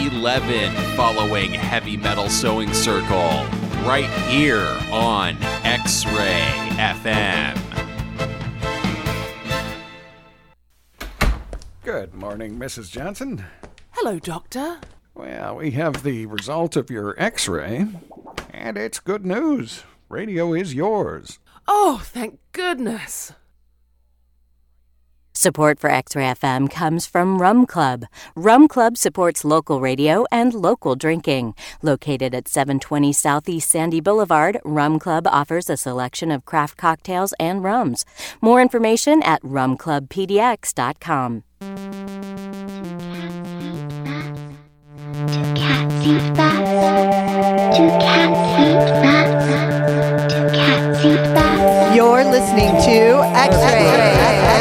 11 following Heavy Metal Sewing Circle right here on X-Ray FM. Good morning, Mrs. Johnson. Hello, Doctor. Well, we have the result of your X-ray, and it's good news. Radio is yours. Oh, thank goodness. Support for X-Ray FM comes from Rum Club. Rum Club supports local radio and local drinking. Located at 720 Southeast Sandy Boulevard, Rum Club offers a selection of craft cocktails and rums. More information at rumclubpdx.com. Do cats eat bats? Do cats eat bats? Do cats eat bats? You're listening to X-Ray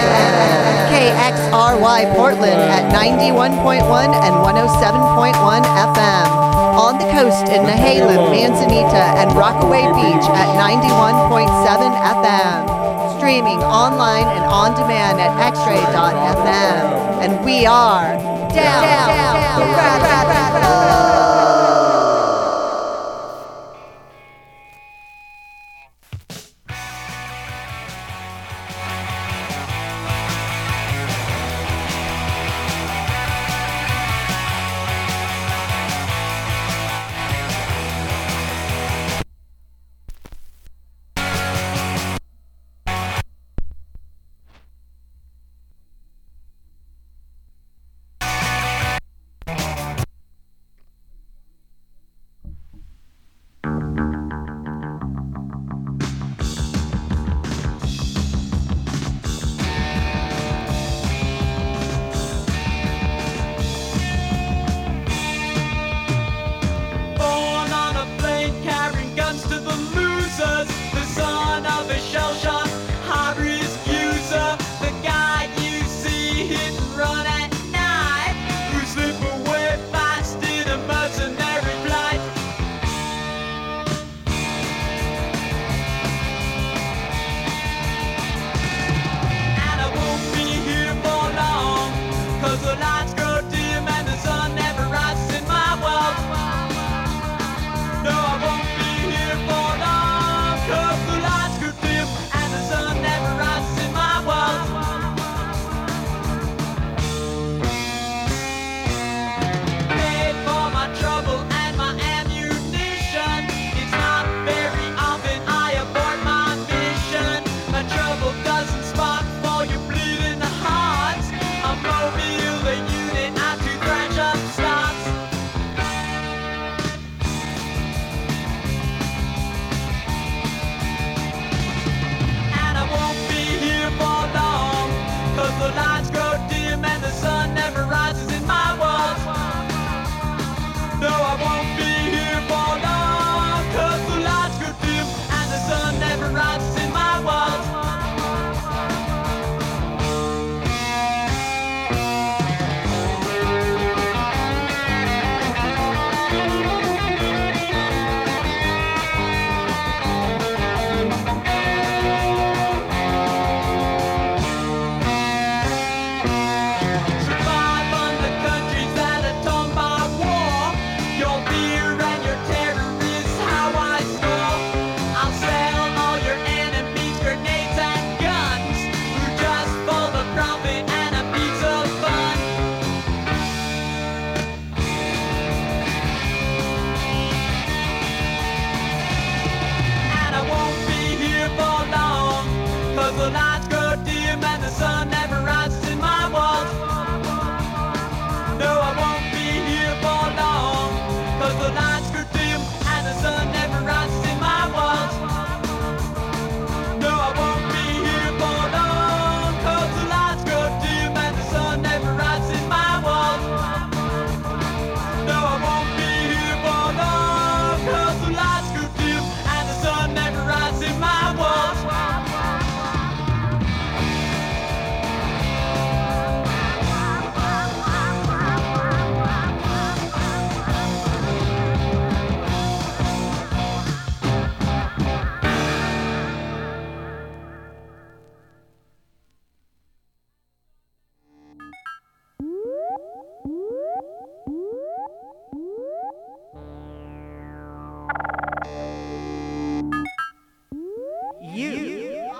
KXRY Portland at 91.1 and 107.1 FM. On the coast in Nehalem, Manzanita, and Rockaway Beach at 91.7 FM. Streaming online and on demand at xray.fm. And we are down.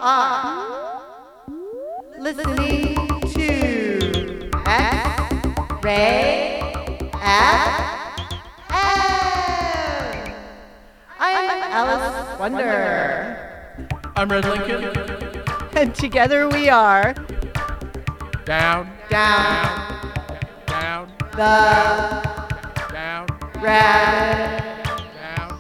are listening to X-Ray FM. I'm Alice Wonder. I'm Red Lincoln. And together we are Down. the Down. Red Down.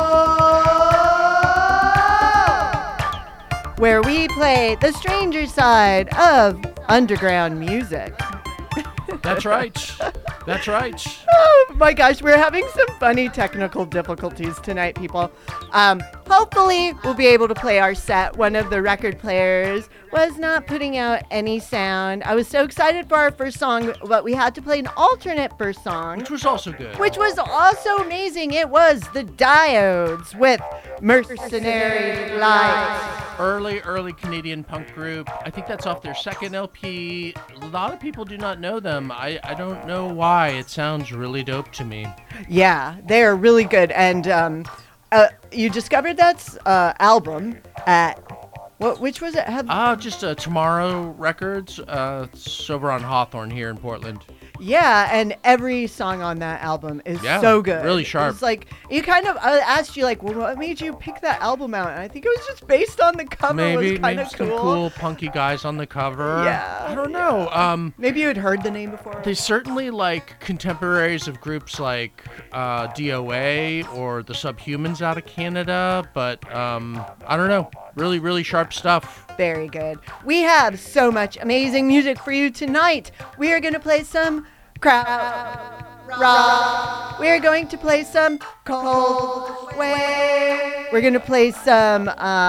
where we play the stranger side of underground music. That's right. That's right. Oh my gosh, we're having some funny technical difficulties tonight, people. Hopefully we'll be able to play our set. One of the record players was not putting out any sound. I was so excited for our first song, but we had to play an alternate first song, Which was also good. which was also amazing. It was the Diodes with Mercenary Light. Early Canadian punk group. I think that's off their second LP. A lot of people do not know them. I don't know why. It sounds really dope to me. Yeah, they are really good. And you discovered that album at which was it? Just Tomorrow Records. It's over on Hawthorne here in Portland. Yeah, and every song on that album is so good. Really sharp. It's like you kind of I asked you like, well, what made you pick that album out? And I think it was just based on the cover. Maybe It was kind of some cool punky guys on the cover. Yeah. I don't know. Maybe you had heard the name before. They certainly like contemporaries of groups like DOA or the Subhumans out of Canada, but I don't know. Really, really sharp stuff. Very good. We have so much amazing music for you tonight. We are going to play some crowd rock. We are going to play some Cold Wave. We're going to play some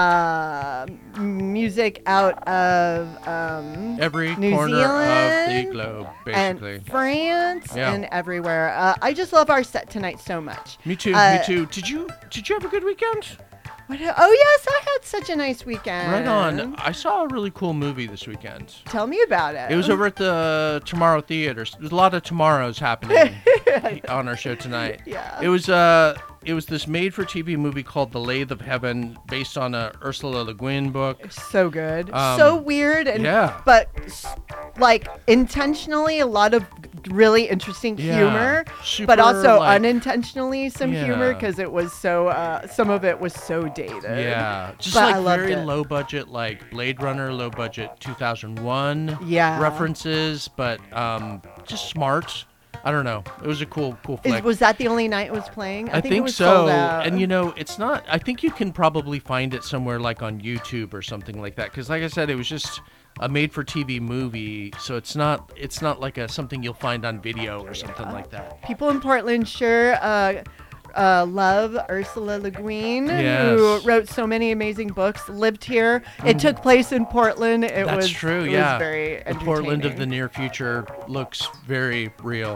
music out of Every New corner Zealand of the globe, basically. and France Yeah. and everywhere. I just love our set tonight so much. Me too. Me too. Did you have a good weekend? Oh yes, I had such a nice weekend. Right on. I saw a really cool movie this weekend. Tell me about it. It was over at the Tomorrow Theater. There's a lot of tomorrows happening on our show tonight. Yeah. It was this made-for-TV movie called The Lathe of Heaven, based on a Ursula Le Guin book. So good. So weird and yeah. but like intentionally a lot of really interesting humor, Super, but also like, unintentionally some humor Yeah. because it was so some of it was so dated. Yeah, just But I like loved very it. low budget, like Blade Runner, low budget 2001 Yeah. references, but just smart. I don't know. It was a cool flick. Was that the only night it was playing? I it think was so. sold out. And it's not. I think you can probably find it somewhere like on YouTube or something like that. Because like I said, it was just a made-for-TV movie, so it's not like something you'll find on video or something like that. People in Portland sure love Ursula Le Guin, who Yes. wrote so many amazing books, lived here. It took place in Portland. That's true. It Yeah, was very the Portland of the entertaining. near future looks very real.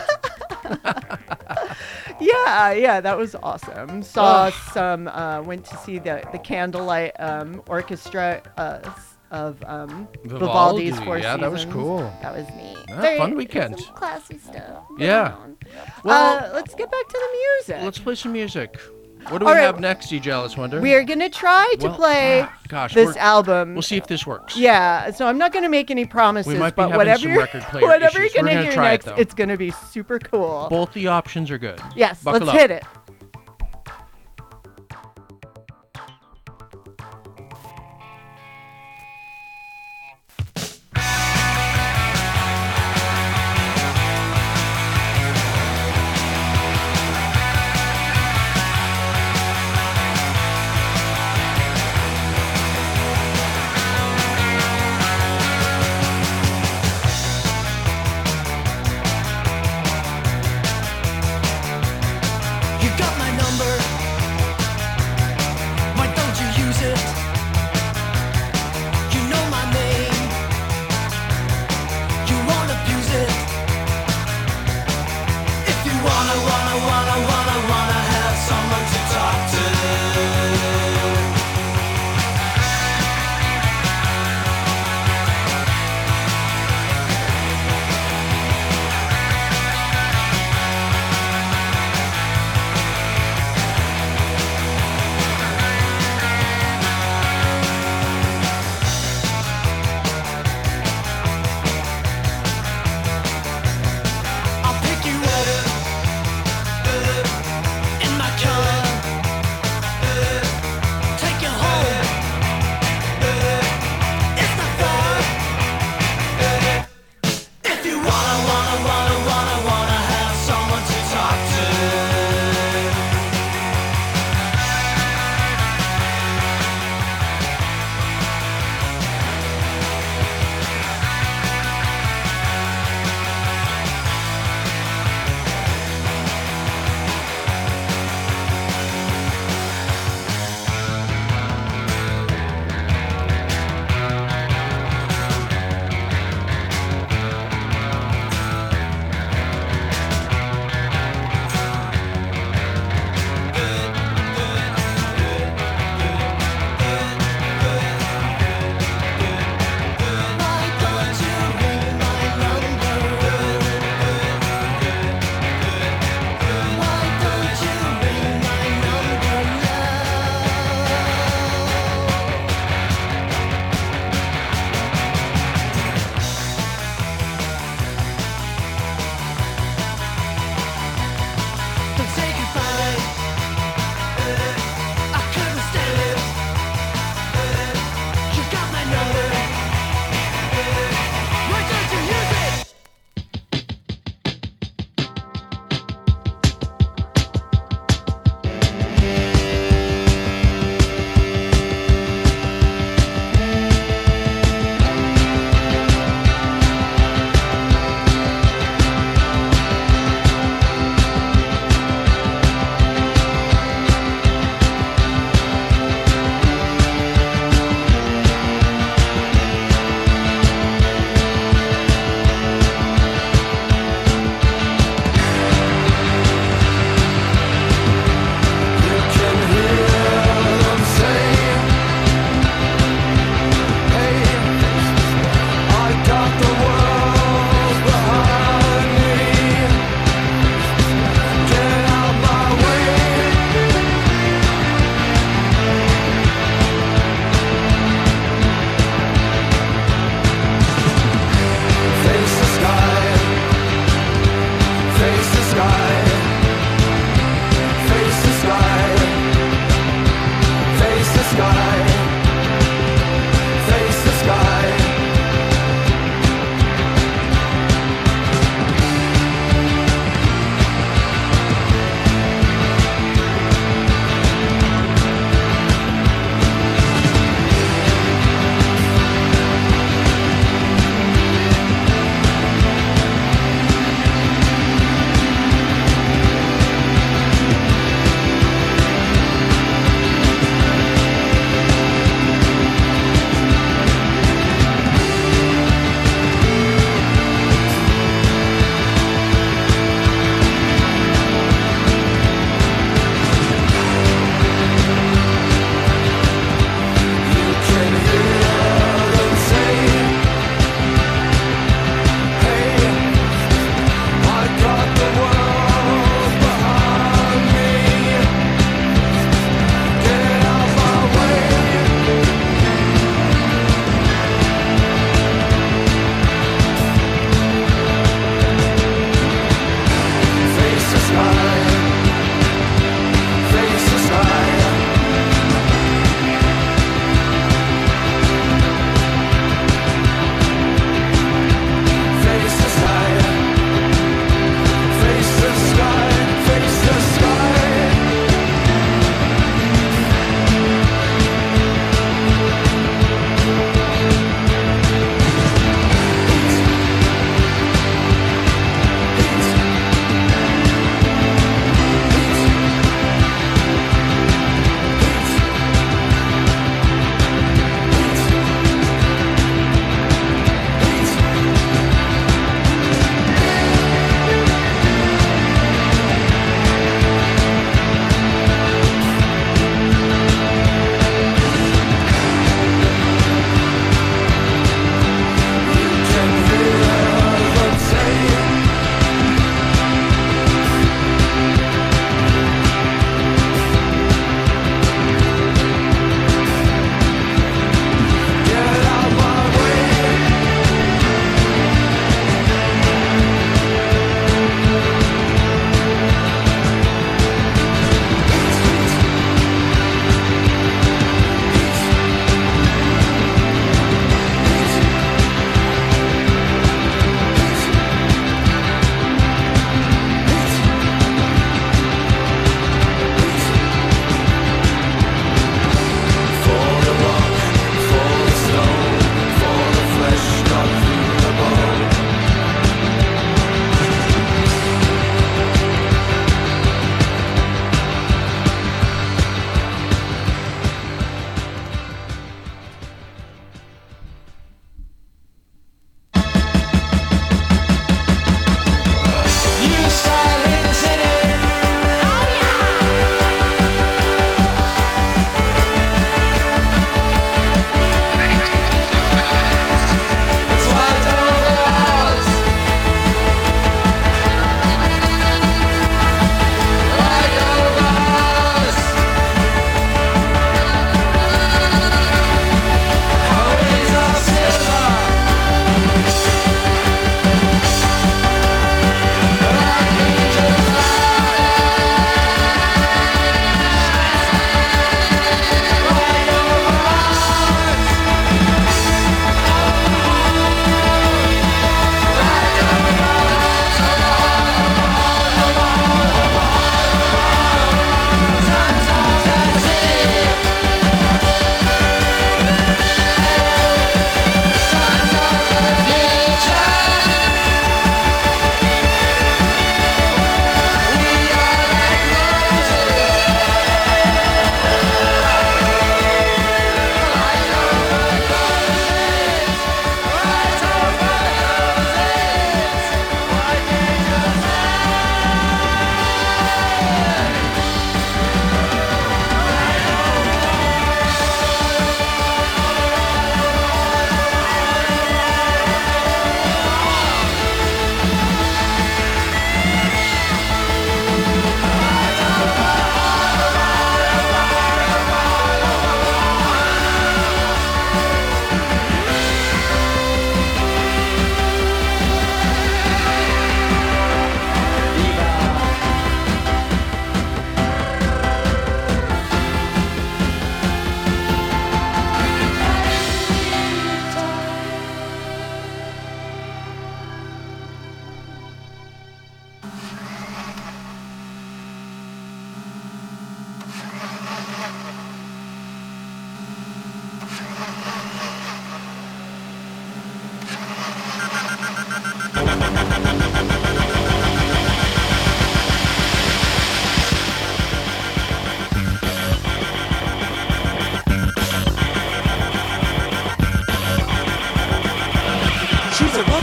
Yeah, that was awesome. Saw some, went to see the Candlelight Orchestra of Vivaldi's Four yeah, that was Seasons. cool. That was neat. Yeah, fun weekend. Some classy stuff. Yeah. going on. Well, Let's get back to the music. let's play some music. What do we All right. have next, DJ Alice Wonder? We are gonna try to Well, play gosh, this album. We'll see if this works. Yeah, so I'm not going to make any promises, We might be but having whatever some you're, record player whatever issues. you're We're going to gonna hear try it, next, though. it's going to be super cool. Both the options are good. Yes, Buckle let's up. hit it. You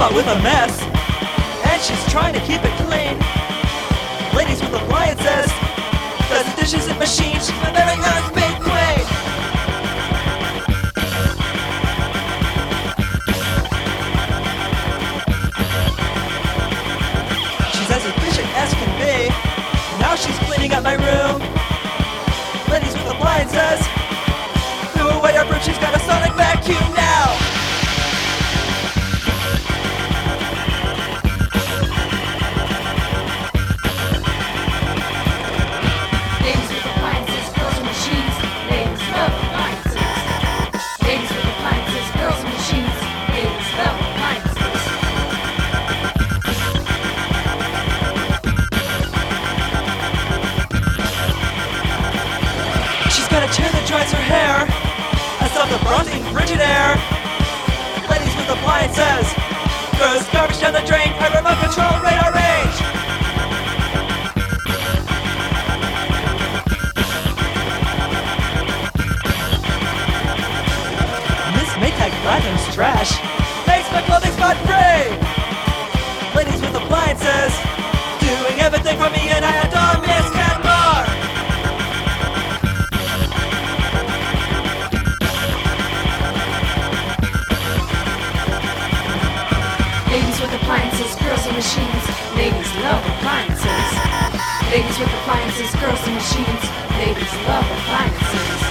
spot with a mess, and she's trying to keep it clean. Ladies with appliances, does the dishes in machine, she's my very unmade queen. She's as efficient as can be, now she's cleaning up my room. Ladies with appliances, threw away her broom, she's got a sonic vacuum now. Ladies with appliances, girls and machines. Ladies love appliances. Ladies with appliances, girls and machines. Ladies love appliances. She's got a chair that dries her hair. I saw the bronzing Frigidaire. Ladies with appliances, throws garbage down the drain. I remote control radar range. Miss Maytag Platinum's trash makes my clothing spot free. Ladies with appliances, doing everything for me, and I adore Miss Canmore. Ladies with appliances, girls and machines. Ladies love appliances. Ladies with appliances, girls and machines. Ladies love appliances.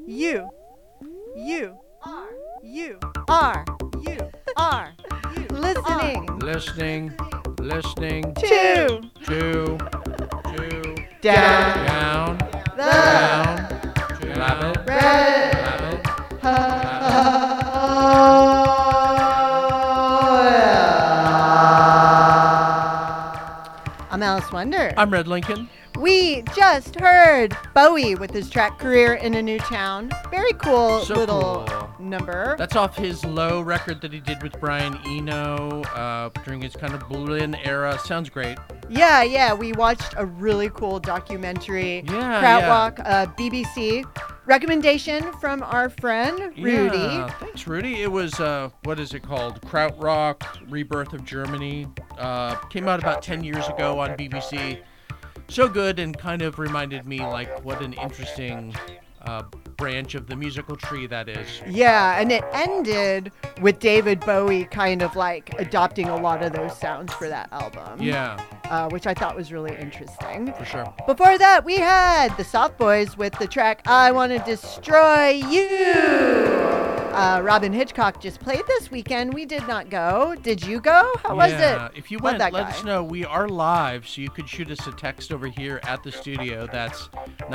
U R listening to down rabbit I'm Alice Wonder. I'm Red Lincoln. We just heard Bowie with his track Career in a New Town. Very cool little number. That's off his Low record that he did with Brian Eno during his kind of Berlin era. Sounds great. Yeah. We watched a really cool documentary. Krautrock, BBC. Recommendation from our friend Rudy. Yeah, thanks, Rudy. It was, what is it called? Krautrock, Rebirth of Germany. Came out about 10 years ago on BBC. So good, and kind of reminded me like what an interesting branch of the musical tree that is. Yeah, and it ended with David Bowie kind of like adopting a lot of those sounds for that album. Yeah. Which I thought was really interesting. For sure. Before that, we had the Soft Boys with the track I Want to Destroy You. Robin Hitchcock just played this weekend. We did not go. Did you go? How was it? If you went, let us know. We are live, so you could shoot us a text over here at the studio. That's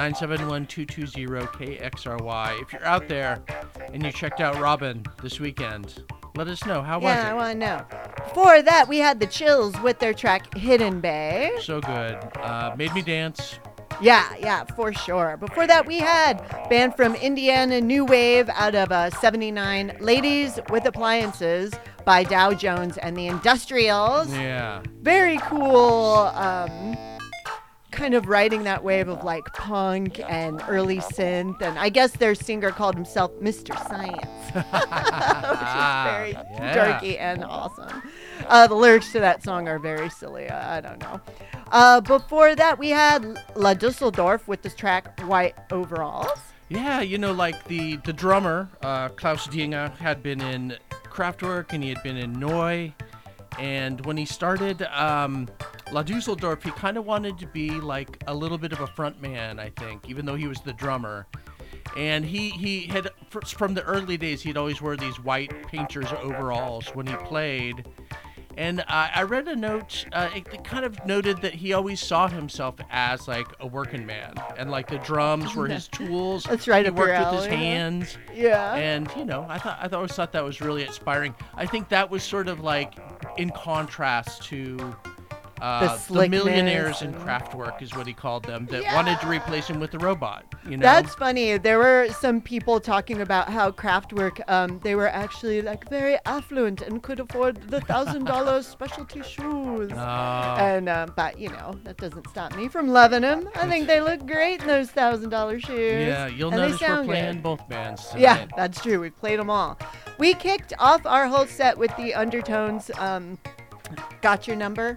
971-220-KXRY. If you're out there and you checked out Robin this weekend, let us know. How was it? Yeah, I want to know. Before that, we had the Chills with their track Hidden Bay. So good. Made me dance. Yeah, for sure. Before that, we had band from Indiana, New Wave, out of 79, Ladies with Appliances by Dow Jones and the Industrials. Yeah. Very cool, kind of riding that wave of like punk and early synth. And I guess their singer called himself Mr. Science, which is very dorky and awesome. The lyrics to that song are very silly. I don't know. Before that, we had La Dusseldorf with this track White Overalls. Yeah, you know, like the drummer, Klaus Dinger, had been in Kraftwerk and he had been in Neu. And when he started La Dusseldorf, he kind of wanted to be like a little bit of a front man, I think, even though he was the drummer. And he had, from the early days, he'd always wear these white painter's overalls when he played. And I read a note, it kind of noted that he always saw himself as like a working man, and like the drums were his tools. That's right. He worked with his hands. Yeah. And you know, I always thought that was really inspiring. I think that was sort of like in contrast to the millionaires in Kraftwerk is what he called them, that wanted to replace him with the robot. You know, that's funny. There were some people talking about how Kraftwerk, they were actually like very affluent and could afford the $1,000 specialty shoes. And but you know, that doesn't stop me from loving them. I think they look great in those $1,000 shoes. Yeah, you'll notice we're playing both bands tonight. Yeah, that's true. We played them all. We kicked off our whole set with the Undertones. Got Your Number.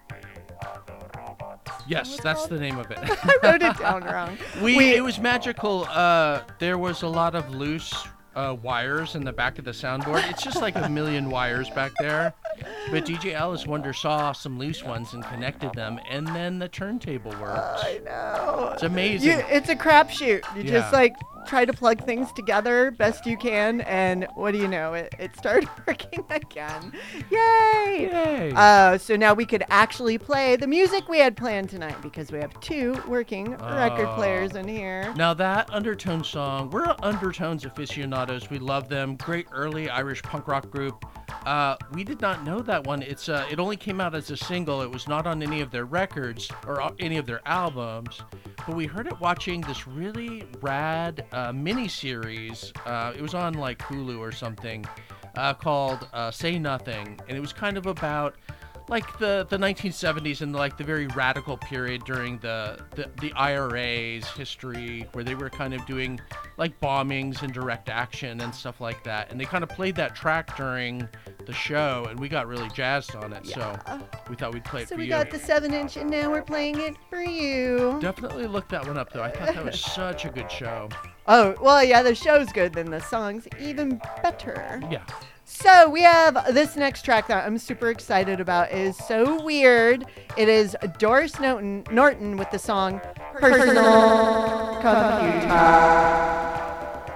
Yes, that's the name of it. I wrote it down wrong. It was magical. There was a lot of loose wires in the back of the soundboard. It's just like a million wires back there. But DJ Alice Wonder saw some loose ones and connected them, and then the turntable worked. I know. It's amazing. It's a crapshoot. You just like try to plug things together best you can, and what do you know? It started working again. Yay! So now we could actually play the music we had planned tonight, because we have two working record players in here. Now that Undertones song, we're Undertones aficionados. We love them. Great early Irish punk rock group. We did not know that one. It only came out as a single. It was not on any of their records or any of their albums. But we heard it watching this really rad mini-series. It was on like Hulu or something, called Say Nothing. And it was kind of about like the 1970s and like the very radical period during the IRA's history, where they were kind of doing like bombings and direct action and stuff like that. And they kind of played that track during the show, and we got really jazzed on it. So we thought we'd play it for you. So we got the 7-inch, and now we're playing it for you. Definitely look that one up, though. I thought that was such a good show. Oh, well, yeah, the show's good, then the song's even better. Yeah. So we have this next track that I'm super excited about. It is so weird. It is Doris Norton with the song Personal Computer.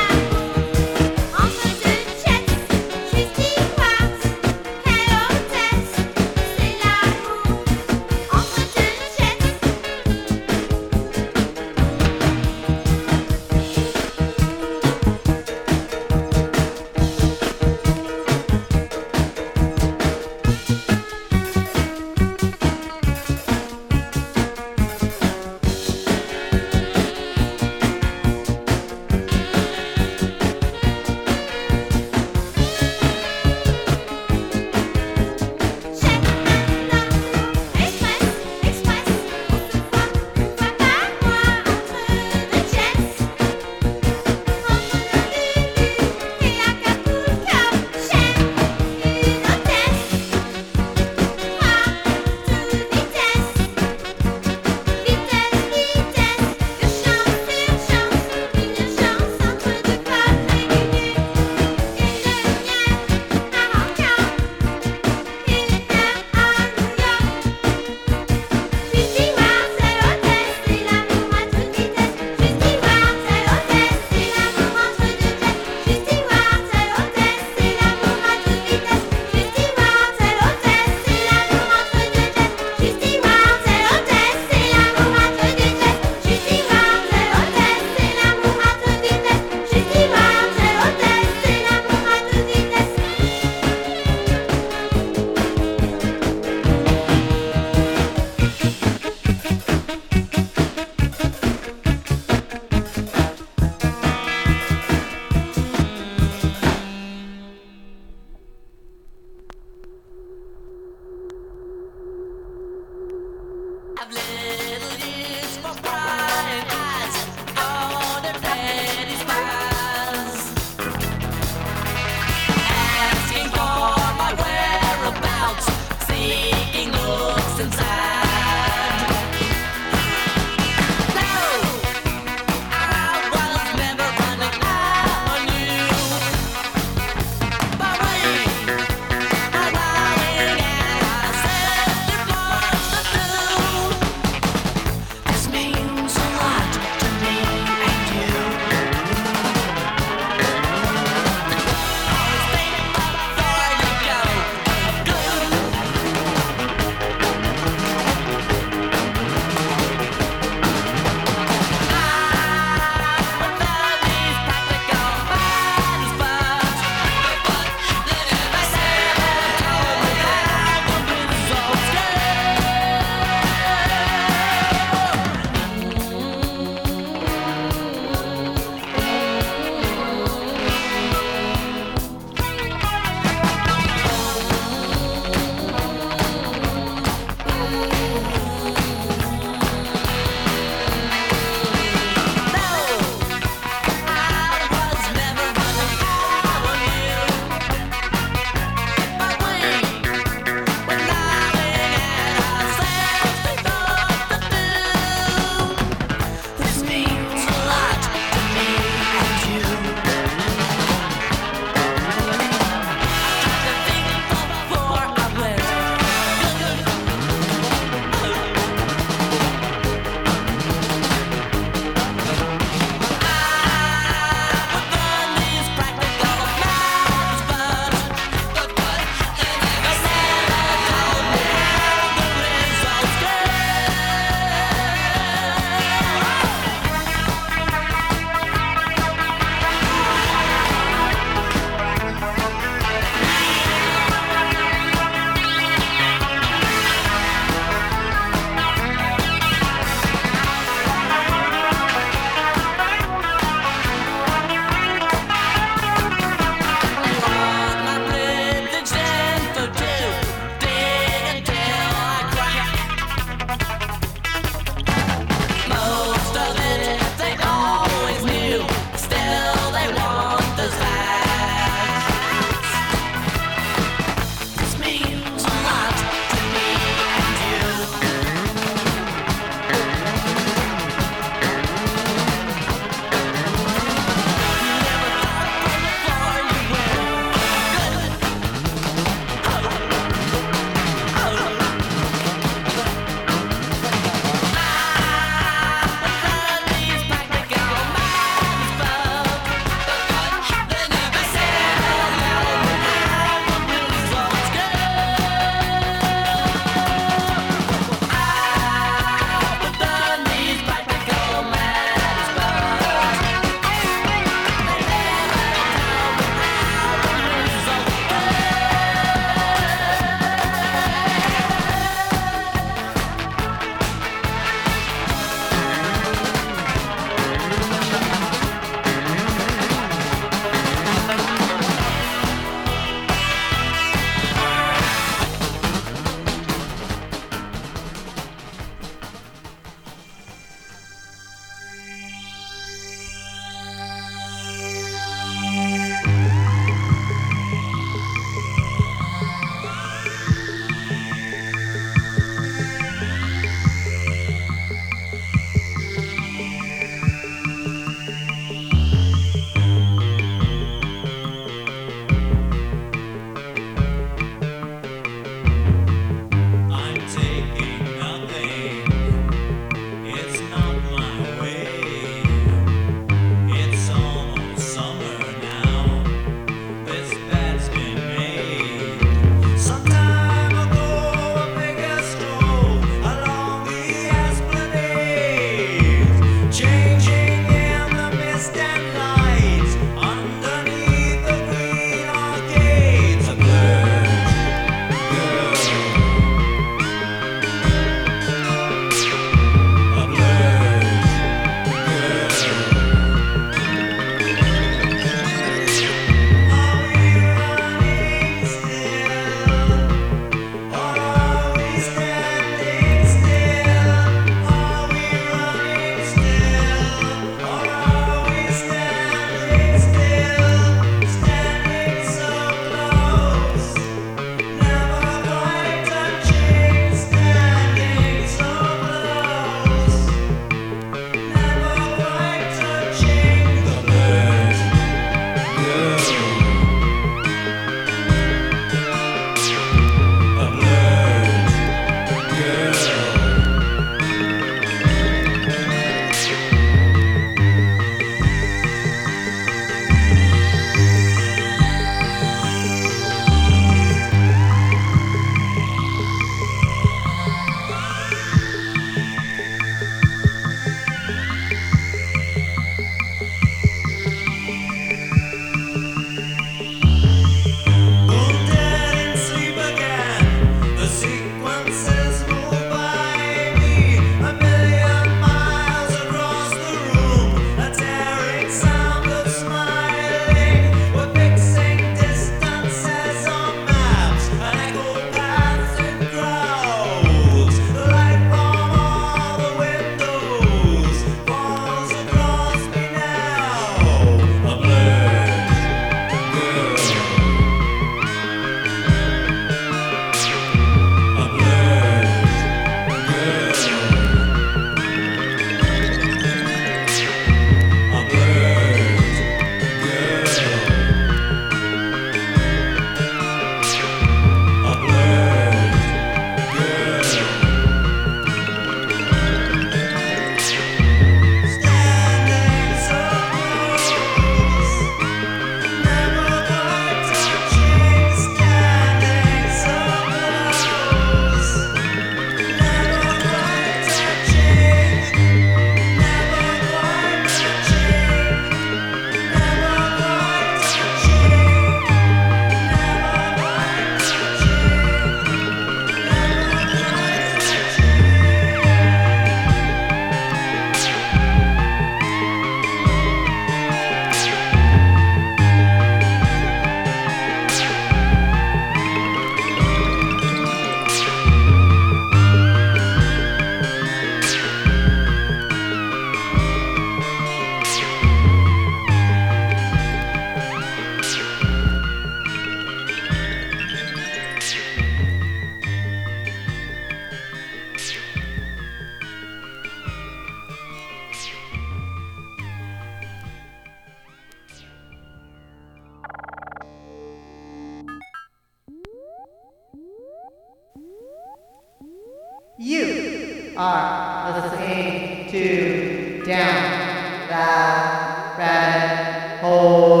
You are listening to Down That Rabbit Hole.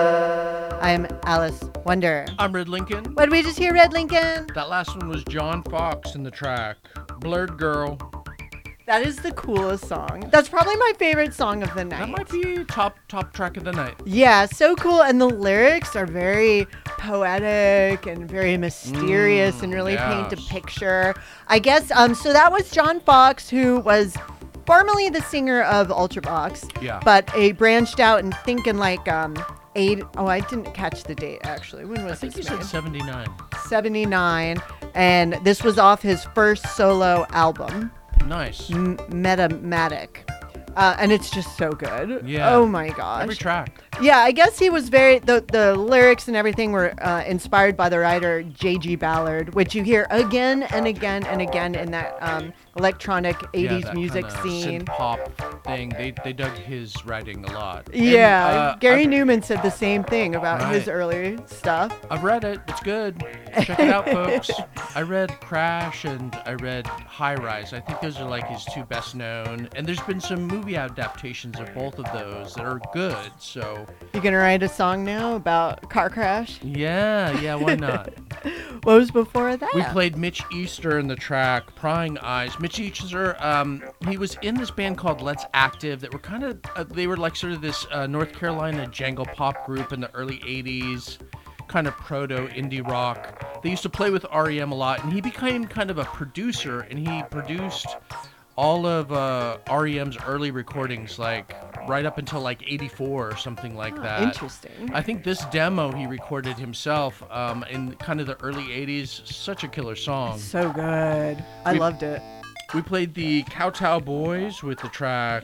I'm Alice Wonder. I'm Red Lincoln. What did we just hear, Red Lincoln? That last one was John Fox in the track, Blurred Girl. That is the coolest song. That's probably my favorite song of the night. That might be top track of the night. Yeah, so cool. And the lyrics are very poetic and very mysterious and really paint a picture. I guess, so that was John Fox, who was formerly the singer of Ultravox. Yeah. But he branched out and thinking like, I didn't catch the date actually. When was I think this you made? said 79. 79. And this was off his first solo album. Nice. Metamatic. And it's just so good. Yeah. Oh my gosh. Every track. Yeah, I guess he was the lyrics and everything were inspired by the writer J.G. Ballard, which you hear again and again and again in that electronic 80s that music kinda scene. synth pop thing. They dug his writing a lot. Yeah, And, Gary Newman said the same thing about his Right. early stuff. I've read it. It's good. Check it out, folks. I read Crash and I read High Rise. I think those are like his two best known. And there's been some movie adaptations of both of those that are good. So You gonna write a song now about car crash? yeah, why not? What was before that? We played Mitch Easter in the track Prying Eyes. Mitch Easter, he was in this band called Let's Active that were kind of, they were like sort of this North Carolina jangle pop group in the early 80s, kind of proto indie rock. They used to play with REM a lot, and he became kind of a producer, and he produced all of REM's early recordings, like right up until like 84 or something like that. Interesting. I think this demo he recorded himself in kind of the early 80s. Such a killer song. So good. I loved it. We played the Kowtow Boys with the track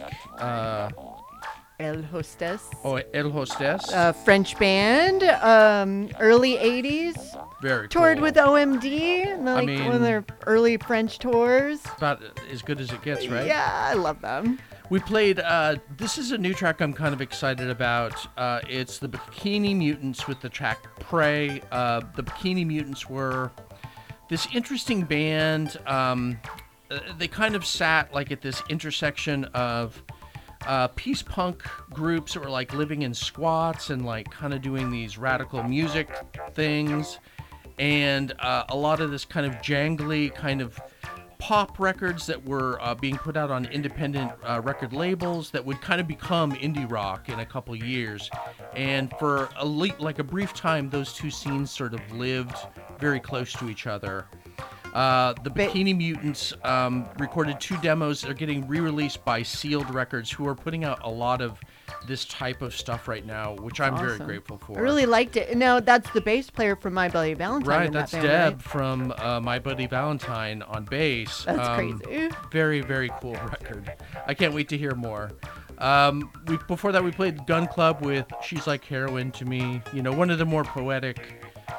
El Hostess. El Hostess. French band, early 80s. Very Toured cool. with OMD, like one of their early French tours. About as good as it gets, right? Yeah, I love them. We played, this is a new track I'm kind of excited about. It's the Bikini Mutants with the track Prey. The Bikini Mutants were this interesting band. They kind of sat like at this intersection of peace punk groups that were like living in squats and like kind of doing these radical music things. And a lot of this kind of jangly kind of pop records that were being put out on independent record labels that would kind of become indie rock in a couple years. And for a brief time, those two scenes sort of lived very close to each other. The Bikini Mutants recorded 2 demos. They're getting re-released by Sealed Records, who are putting out a lot of this type of stuff right now, which I'm very grateful for. I really liked it. No, that's the bass player from My Bloody Valentine. Right, in that's that band, Deb right? from My Buddy Valentine on bass. That's crazy. Very, very cool record. I can't wait to hear more. Before that, we played Gun Club with She's Like Heroin to Me. You know, one of the more poetic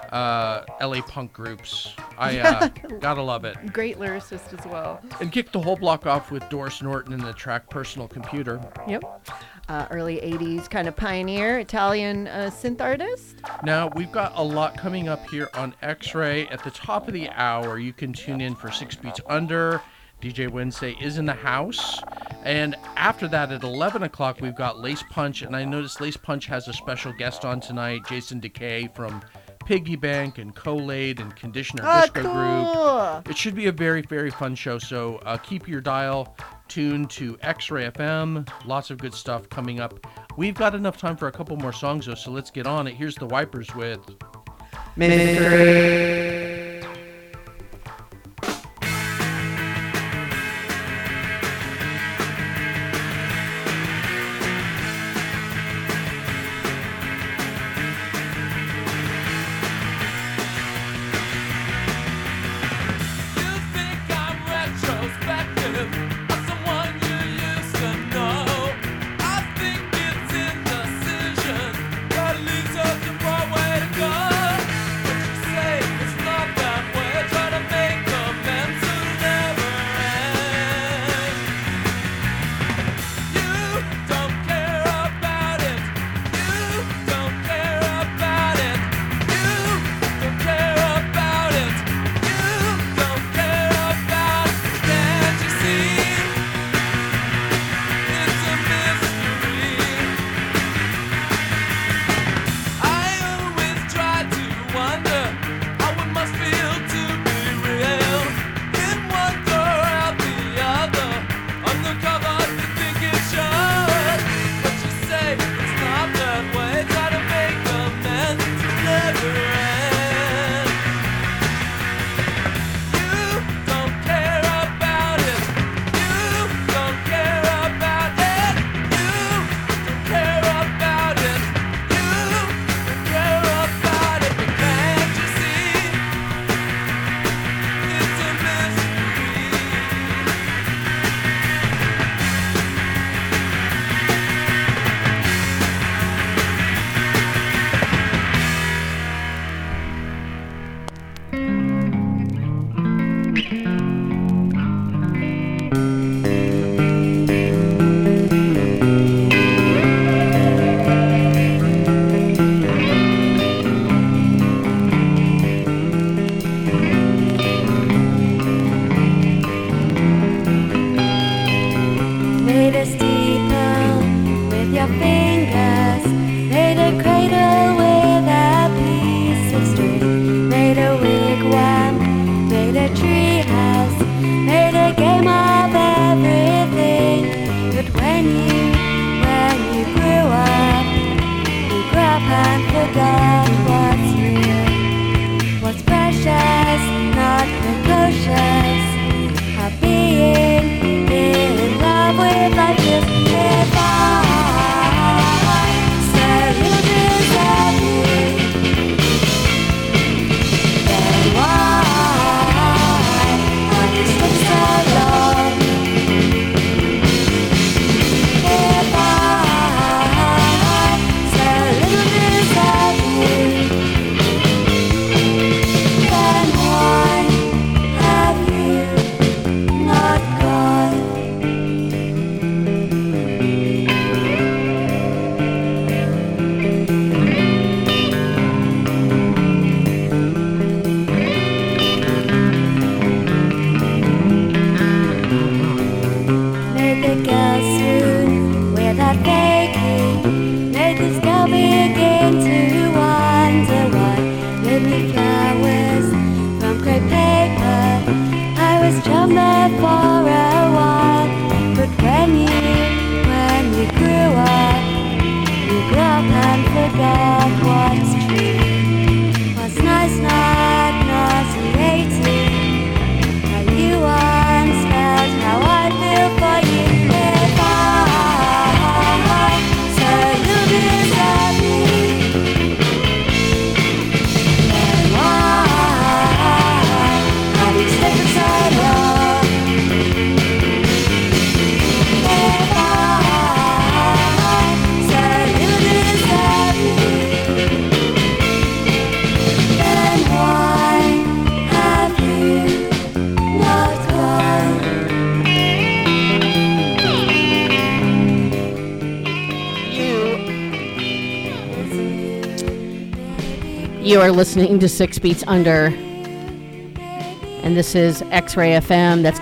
LA punk groups. I gotta love it. Great lyricist as well. And kicked the whole block off with Doris Norton in the track Personal Computer. Yep. Early 80s kind of pioneer Italian synth artist. Now, we've got a lot coming up here on X-Ray. At the top of the hour, you can tune in for 6 Beats Under. DJ Wednesday is in the house. And after that, at 11 o'clock, we've got Lace Punch. And I noticed Lace Punch has a special guest on tonight, Jason Decay from Piggy Bank and Collade and Conditioner Disco Group. It should be a very, very fun show. So keep your dial tuned to X-Ray FM. Lots of good stuff coming up. We've got enough time for a couple more songs, though, so let's get on it. Here's the Wipers with Mystery. Leads us to far way to go. What you say is nothing. a game of everything. But when you grew up and forgot what's real, what's precious, not precocious. How being in love with life is. If I said you deserve me, then why have you stayed so long? If I said you deserve me, then why have you not gone? Made the girl swoon without faking. Made this girl begin to wonder why. Made me flowers from crepe paper. I was charmed there for a while. But when you grew up and forgot what's true. What's nice, not nauseating. How you once felt, how I feel for you. If I said you deserve me, then why have you stayed for so long? If I said you deserve me, then why have you not gone? You are listening to 6 Beats Under, and this is X-Ray FM. That's